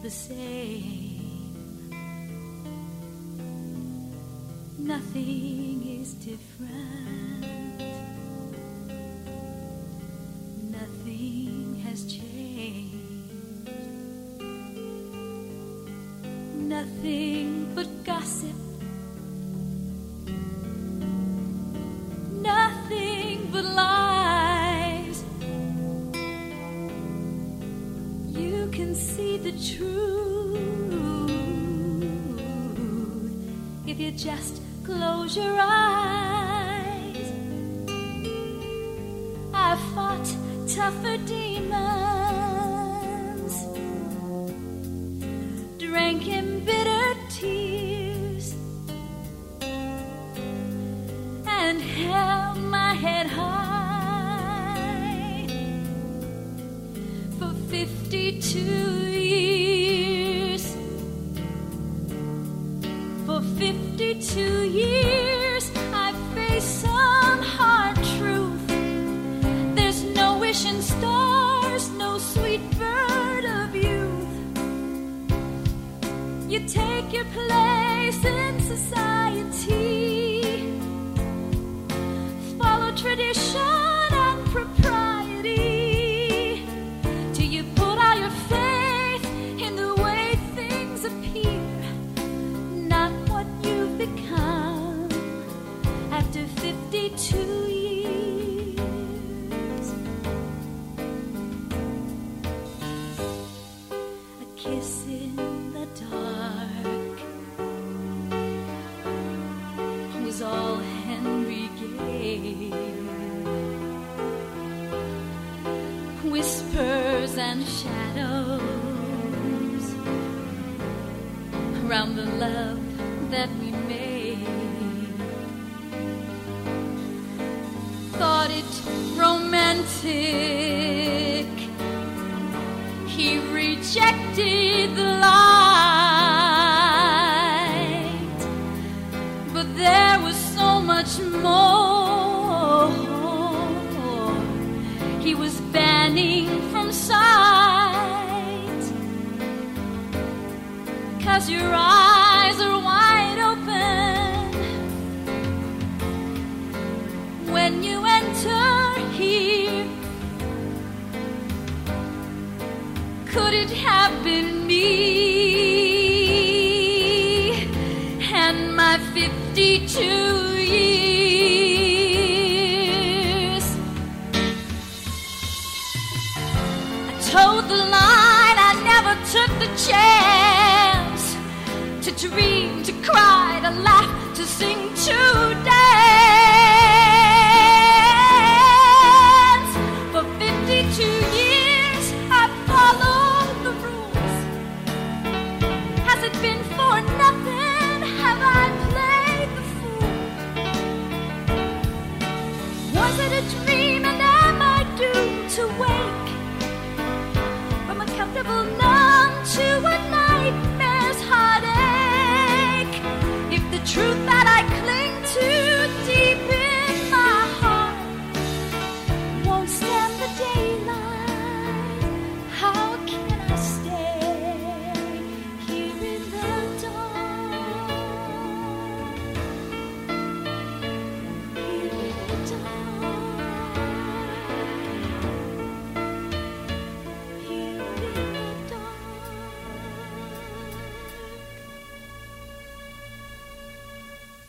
the same. Nothing is different. Nothing has changed. Nothing but gossip. Nothing but lies. You can see the truth if you just close your eyes. I fought tougher demons, drank in bitter tears, and held my head high for 52 years. For 52 years I faced some hard truth. There's no wishing stars, no sweet bird of youth. You take your place in society, follow tradition and propriety, till you put all your faith in the way things appear, not what you've become after 52 years. A kiss in the dark was all Henry gave. Whispers and shadows around the love that we made. Thought it romantic. He rejected the light, but there was so much more. He was banning from sight, 'cause your eyes are wide open when you enter here. Could it have been me and my 52 years? I told the line, I never took the chance to dream, to cry, to laugh, to sing, to dance.